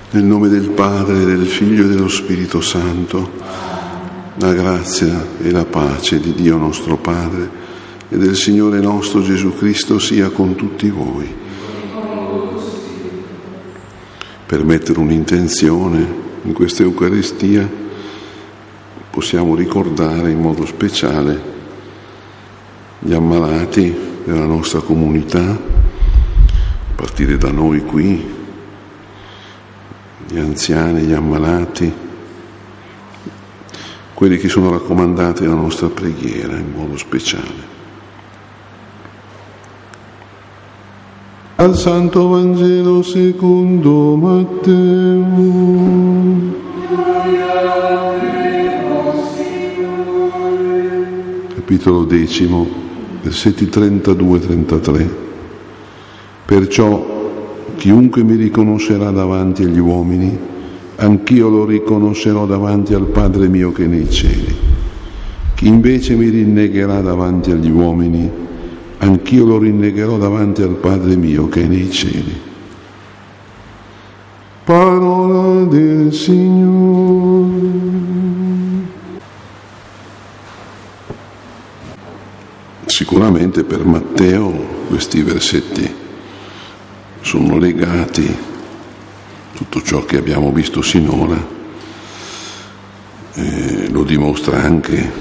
Nel nome del Padre, del Figlio e dello Spirito Santo, la grazia e la pace di Dio nostro Padre e del Signore nostro Gesù Cristo sia con tutti voi. Per mettere un'intenzione in questa Eucaristia possiamo ricordare in modo speciale gli ammalati della nostra comunità, a partire da noi qui, gli anziani, gli ammalati, quelli che sono raccomandati alla nostra preghiera in modo speciale. Al Santo Vangelo secondo Matteo. Capitolo 10, versetti 32-33. Perciò chiunque mi riconoscerà davanti agli uomini, anch'io lo riconoscerò davanti al Padre mio che è nei cieli. Chi invece mi rinnegherà davanti agli uomini, anch'io lo rinnegherò davanti al Padre mio che è nei cieli. Parola del Signore. Sicuramente per Matteo questi versetti sono legati a tutto ciò che abbiamo visto sinora, lo dimostra anche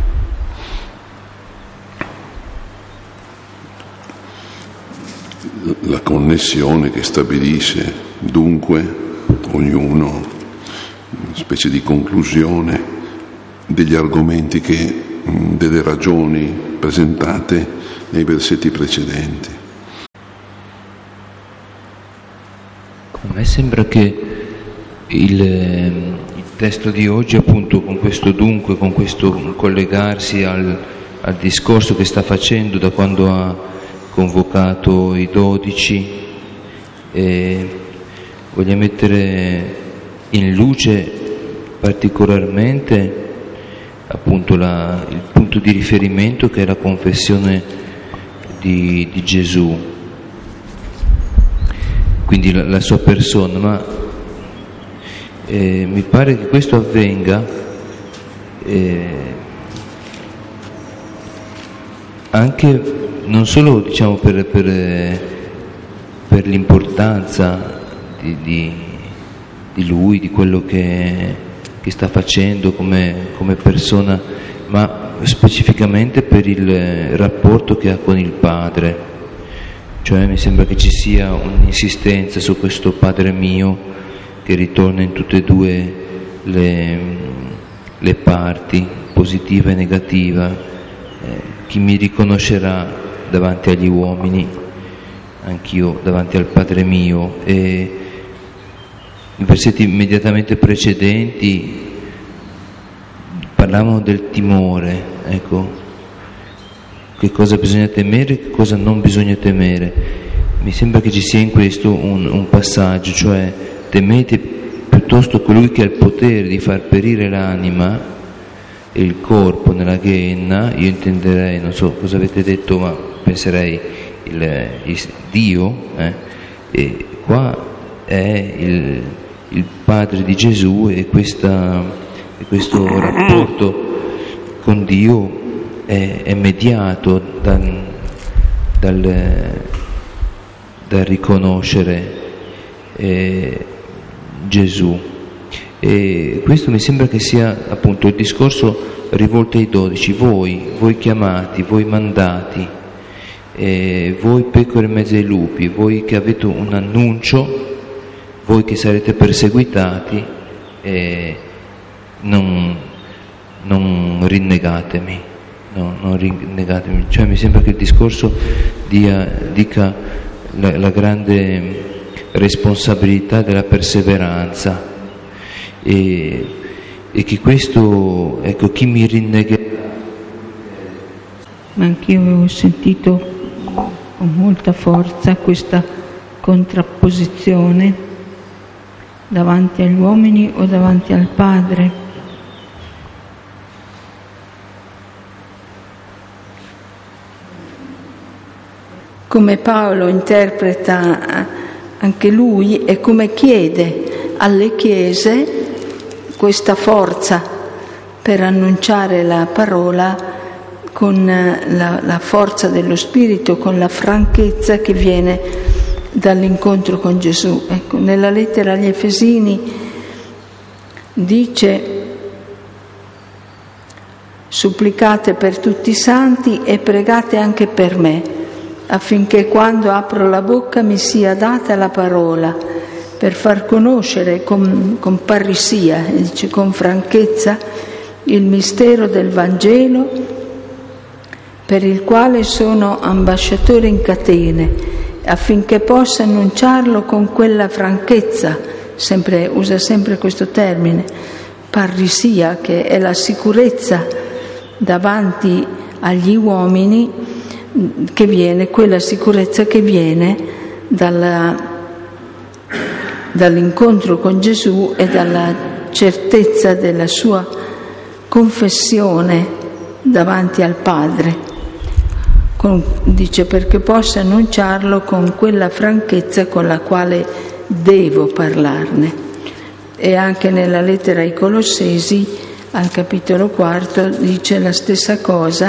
la connessione che stabilisce dunque ognuno, una specie di conclusione degli argomenti delle ragioni presentate nei versetti precedenti. A me sembra che il testo di oggi, appunto, con questo dunque, con questo collegarsi al discorso che sta facendo da quando ha convocato i 12, voglia mettere in luce particolarmente appunto il punto di riferimento che è la confessione di Gesù, quindi la sua persona, ma mi pare che questo avvenga anche non solo, diciamo, per l'importanza di lui, di quello che sta facendo come persona, ma specificamente per il rapporto che ha con il Padre. Cioè mi sembra che ci sia un'insistenza su questo Padre mio che ritorna in tutte e due le parti, positiva e negativa. Chi mi riconoscerà davanti agli uomini, anch'io davanti al Padre mio. E i versetti immediatamente precedenti parlavano del timore, ecco. Che cosa bisogna temere e che cosa non bisogna temere. Mi sembra che ci sia in questo un passaggio, cioè temete piuttosto colui che ha il potere di far perire l'anima e il corpo nella Gehenna. Io intenderei, non so cosa avete detto, ma penserei il Dio, e qua è il Padre di Gesù, e questo rapporto con Dio è mediato dal riconoscere Gesù. E questo mi sembra che sia appunto il discorso rivolto ai 12, voi chiamati, voi mandati, voi pecore in mezzo ai lupi, voi che avete un annuncio, voi che sarete perseguitati, non rinnegatemi. No, non rinnegatemi. Cioè mi sembra che il discorso dica la grande responsabilità della perseveranza, e che questo, ecco, chi mi rinnegherà. Ma anch'io avevo sentito con molta forza questa contrapposizione davanti agli uomini o davanti al Padre. Come Paolo interpreta anche lui e come chiede alle chiese questa forza per annunciare la parola con la forza dello Spirito, con la franchezza che viene dall'incontro con Gesù. Ecco, nella lettera agli Efesini dice: supplicate per tutti i santi e pregate anche per me, affinché quando apro la bocca mi sia data la parola per far conoscere con parrisia, dice, con franchezza, il mistero del Vangelo, per il quale sono ambasciatore in catene, affinché possa annunciarlo con quella franchezza, usa sempre questo termine, parrisia, che è la sicurezza davanti agli uomini, quella sicurezza che viene dall'incontro con Gesù e dalla certezza della sua confessione davanti al Padre. Dice, perché possa annunciarlo con quella franchezza con la quale devo parlarne. E anche nella lettera ai Colossesi, al capitolo 4, dice la stessa cosa.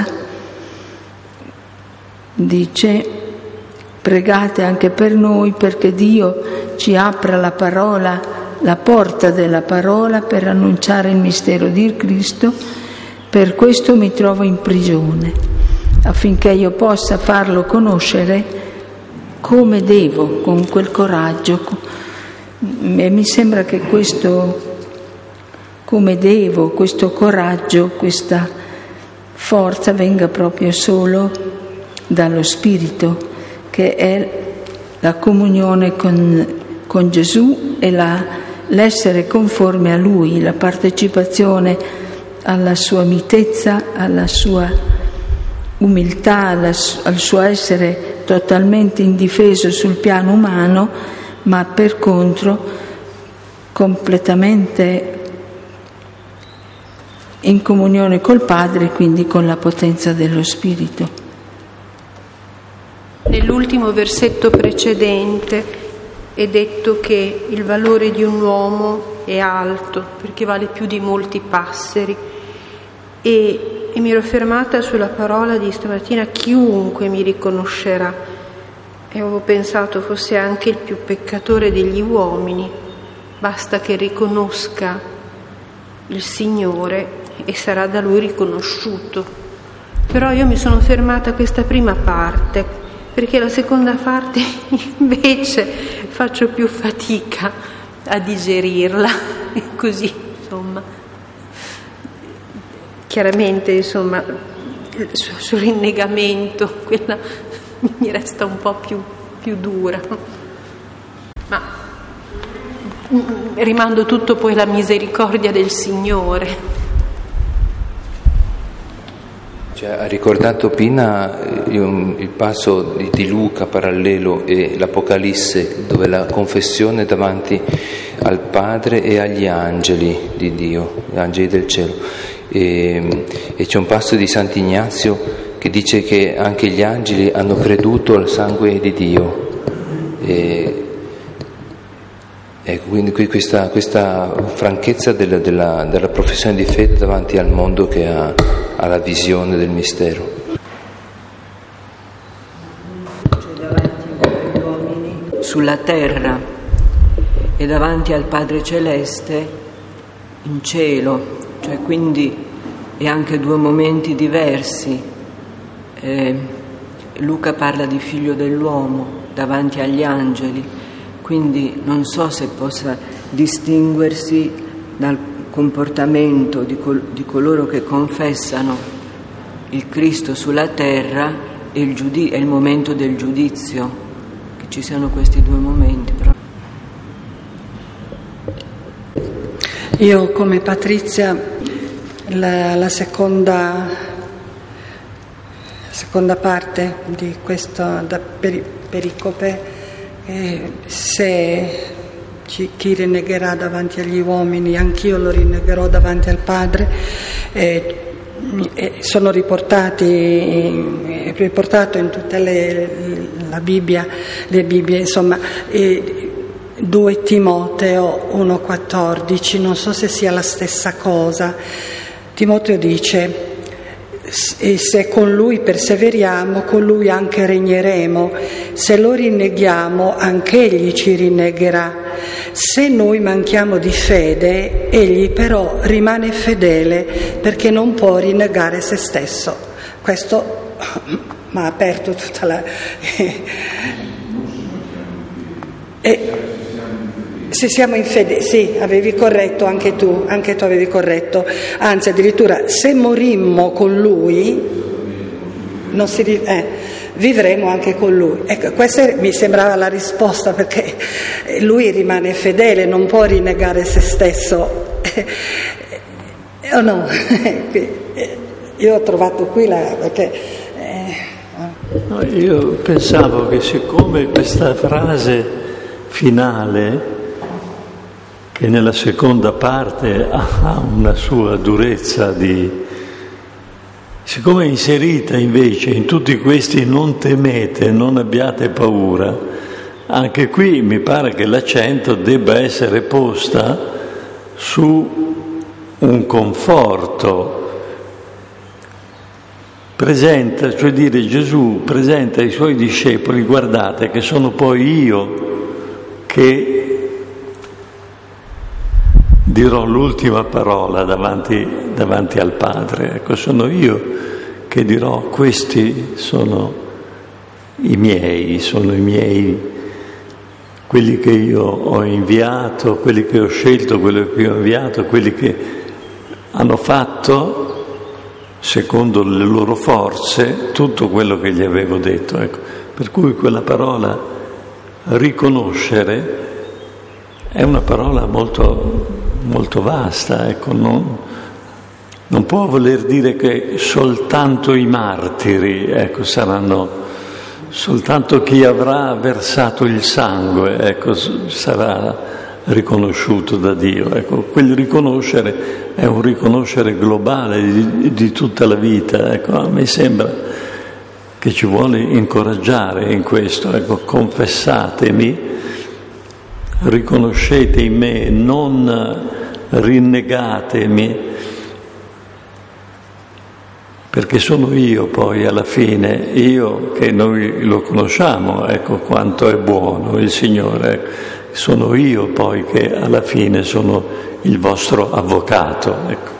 Dice: pregate anche per noi, perché Dio ci apra la parola, la porta della parola, per annunciare il mistero di Cristo. Per questo mi trovo in prigione, affinché io possa farlo conoscere come devo, con quel coraggio. E mi sembra che questo come devo, questo coraggio, questa forza venga proprio solo dallo Spirito, che è la comunione con Gesù e l'essere conforme a Lui, la partecipazione alla sua mitezza, alla sua umiltà, al suo essere totalmente indifeso sul piano umano, ma per contro completamente in comunione col Padre, quindi con la potenza dello Spirito. Nell'ultimo versetto precedente è detto che il valore di un uomo è alto, perché vale più di molti passeri, e mi ero fermata sulla parola di stamattina: chiunque mi riconoscerà, e avevo pensato fosse anche il più peccatore degli uomini, basta che riconosca il Signore e sarà da Lui riconosciuto. Però io mi sono fermata a questa prima parte, perché la seconda parte invece faccio più fatica a digerirla, e così, insomma. Chiaramente, insomma, sul rinnegamento, quella mi resta un po' più dura. Ma rimando tutto poi alla misericordia del Signore. Ha ricordato Pina il passo di Luca parallelo e l'Apocalisse, dove la confessione davanti al Padre e agli angeli di Dio, gli angeli del cielo. E c'è un passo di Sant'Ignazio che dice che anche gli angeli hanno creduto al sangue di Dio. Ecco, quindi questa franchezza della professione di fede davanti al mondo che ha la visione del mistero. Davanti agli uomini sulla terra e davanti al Padre Celeste in cielo, cioè quindi è anche due momenti diversi. Luca parla di figlio dell'uomo davanti agli angeli, quindi non so se possa distinguersi dal comportamento di coloro che confessano il Cristo sulla terra e il momento del giudizio, che ci siano questi due momenti. Io come Patrizia la seconda parte di questa pericope, se chi rinnegherà davanti agli uomini, anch'io lo rinnegherò davanti al Padre. Sono riportato in tutta la Bibbia, le Bibbie, insomma, 2 Timoteo 1,14, non so se sia la stessa cosa. Timoteo dice: e se con lui perseveriamo, con lui anche regneremo. Se lo rinneghiamo, anche egli ci rinnegherà. Se noi manchiamo di fede, egli però rimane fedele, perché non può rinnegare se stesso. Questo mi ha aperto tutta la... Se siamo in fede, sì, avevi corretto anche tu avevi corretto, anzi addirittura se morimmo con lui vivremo anche con lui. Ecco, questa mi sembrava la risposta, perché lui rimane fedele, non può rinnegare se stesso. O no? Io ho trovato qui perché... No, io pensavo che siccome questa frase finale, che nella seconda parte ha una sua durezza siccome è inserita invece in tutti questi non temete, non abbiate paura, anche qui mi pare che l'accento debba essere posta su un conforto. Presenta, cioè dire, Gesù presenta ai suoi discepoli: guardate che sono poi io che dirò l'ultima parola davanti al Padre. Ecco, sono io che dirò: questi sono i miei, quelli che io ho inviato, quelli che ho scelto, quelli che ho inviato, quelli che hanno fatto secondo le loro forze tutto quello che gli avevo detto. Ecco, per cui quella parola riconoscere è una parola molto molto vasta, ecco, non può voler dire che soltanto i martiri, ecco, saranno, soltanto chi avrà versato il sangue, ecco, sarà riconosciuto da Dio. Ecco, quel riconoscere è un riconoscere globale di tutta la vita. Ecco, a me sembra che ci vuole incoraggiare in questo. Ecco, confessatemi, riconoscete in me, non rinnegatemi, perché sono io poi alla fine, io che noi lo conosciamo, ecco quanto è buono il Signore, ecco, sono io poi che alla fine sono il vostro avvocato. Ecco.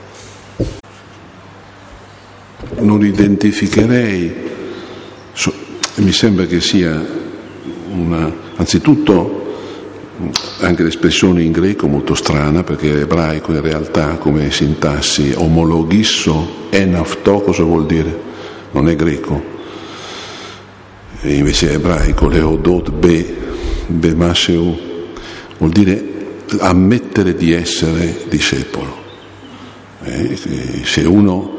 Non identificherei, mi sembra che sia anzitutto anche l'espressione in greco molto strana, perché l'ebraico in realtà come sintassi omologhisso en αυτό, cosa vuol dire? Non è greco, e invece è ebraico, leodot be maseu, vuol dire ammettere di essere discepolo. Se uno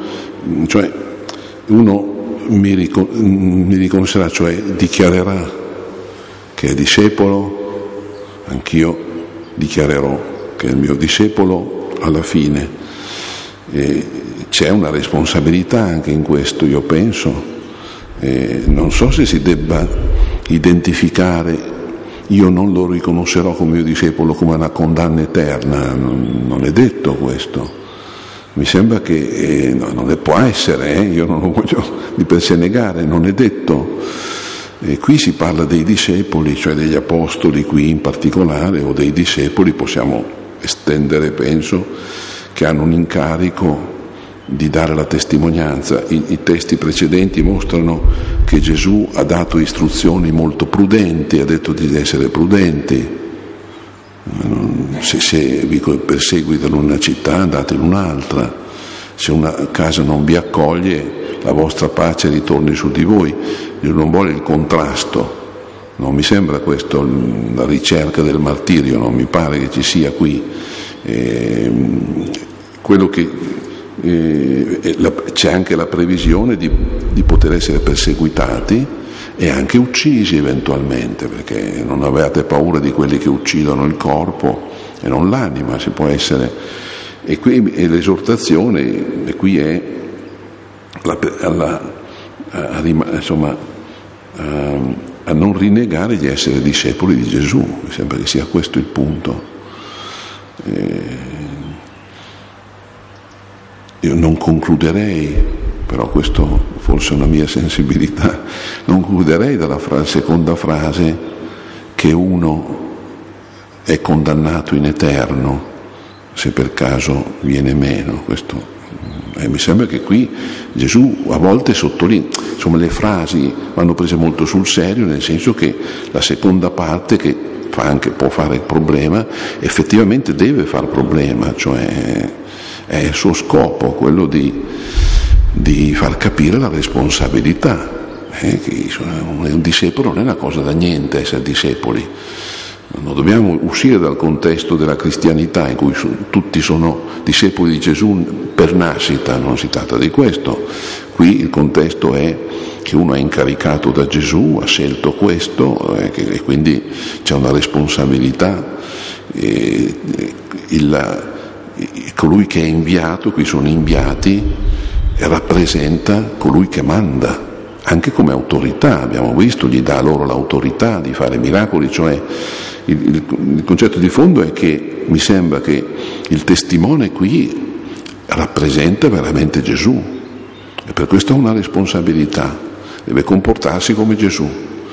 mi riconoscerà, cioè dichiarerà che è discepolo, anch'io dichiarerò che è il mio discepolo alla fine. C'è una responsabilità anche in questo, io penso. Non so se si debba identificare, io non lo riconoscerò come mio discepolo come una condanna eterna, non è detto questo. Mi sembra che non può essere, io non lo voglio di per sé negare, non è detto. E qui si parla dei discepoli, cioè degli apostoli qui in particolare, o dei discepoli, possiamo estendere, penso, che hanno un incarico di dare la testimonianza. I testi precedenti mostrano che Gesù ha dato istruzioni molto prudenti, ha detto di essere prudenti. Se vi perseguitano in una città, andate in un'altra. Se una casa non vi accoglie, la vostra pace ritorni su di voi. Dio non vuole il contrasto, non mi sembra questo la ricerca del martirio, non mi pare che ci sia qui. Quello che c'è anche la previsione di poter essere perseguitati e anche uccisi eventualmente, perché non avete paura di quelli che uccidono il corpo e non l'anima, si può essere. E qui l'esortazione, e qui è a non rinnegare di essere discepoli di Gesù. Mi sembra che sia questo il punto. Io non concluderei, però questo forse è una mia sensibilità, non concluderei dalla seconda frase che uno è condannato in eterno se per caso viene meno. Questo mi sembra che qui Gesù a volte sottolinea, insomma le frasi vanno prese molto sul serio, nel senso che la seconda parte, che può fare problema, effettivamente deve far problema, cioè è il suo scopo, quello di far capire la responsabilità, che un discepolo non è una cosa da niente essere discepoli. Non dobbiamo uscire dal contesto della cristianità in cui tutti sono discepoli di Gesù per nascita, non si tratta di questo. Qui il contesto è che uno è incaricato da Gesù, ha scelto questo e quindi c'è una responsabilità. Colui che è inviato, qui sono inviati, rappresenta colui che manda, anche come autorità, abbiamo visto, gli dà loro l'autorità di fare miracoli, cioè il concetto di fondo è che mi sembra che il testimone qui rappresenta veramente Gesù e per questo ha una responsabilità, deve comportarsi come Gesù.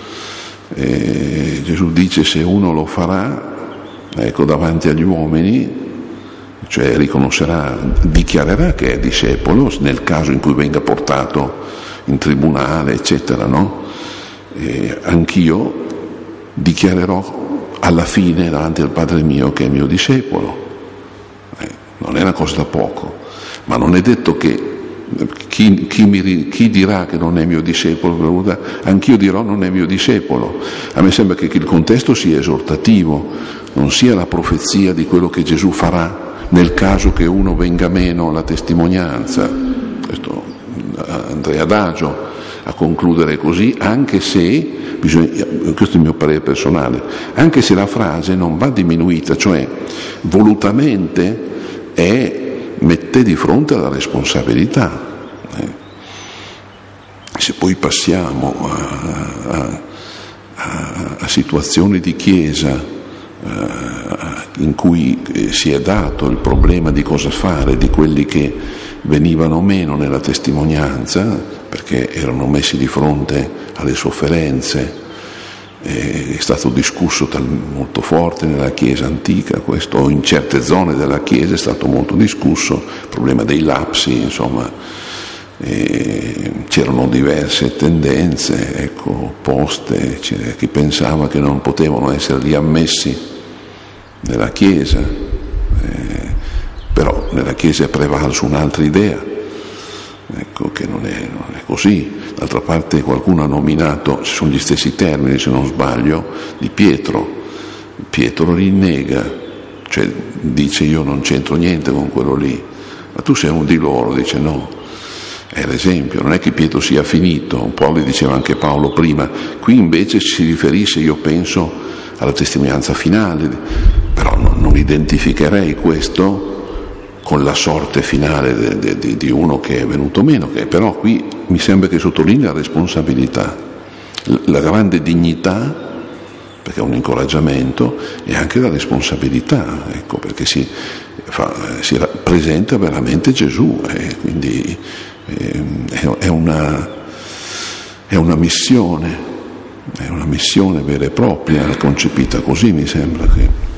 Gesù dice: se uno lo farà, davanti agli uomini, cioè riconoscerà, dichiarerà che è discepolo nel caso in cui venga portato in tribunale, eccetera, no? Anch'io dichiarerò alla fine davanti al Padre mio che è mio discepolo. Non è una cosa da poco, ma non è detto che chi dirà che non è mio discepolo, anch'io dirò non è mio discepolo. A me sembra che il contesto sia esortativo, non sia la profezia di quello che Gesù farà nel caso che uno venga meno alla testimonianza. Questo andrei adagio a concludere così, anche se questo è il mio parere personale, anche se la frase non va diminuita, cioè volutamente mette di fronte alla responsabilità. Se poi passiamo a situazioni di chiesa in cui si è dato il problema di cosa fare di quelli che venivano meno nella testimonianza perché erano messi di fronte alle sofferenze, è stato discusso molto forte nella Chiesa antica, questo in certe zone della Chiesa è stato molto discusso, il problema dei lapsi, insomma, c'erano diverse tendenze opposte, c'era chi pensava che non potevano essere riammessi nella Chiesa, però nella Chiesa è prevalso un'altra idea, che non è così. D'altra parte qualcuno ha nominato, ci sono gli stessi termini se non sbaglio, di Pietro rinnega, cioè dice io non c'entro niente con quello lì, ma tu sei uno di loro, dice no. È l'esempio, non è che Pietro sia finito, un po' le diceva anche Paolo prima, qui invece si riferisce, io penso, alla testimonianza finale, però non identificherei questo con la sorte finale di uno che è venuto meno, che però qui mi sembra che sottolinea la responsabilità, la grande dignità, perché è un incoraggiamento, e anche la responsabilità, perché si rappresenta veramente Gesù, quindi è una missione vera e propria, concepita così, mi sembra che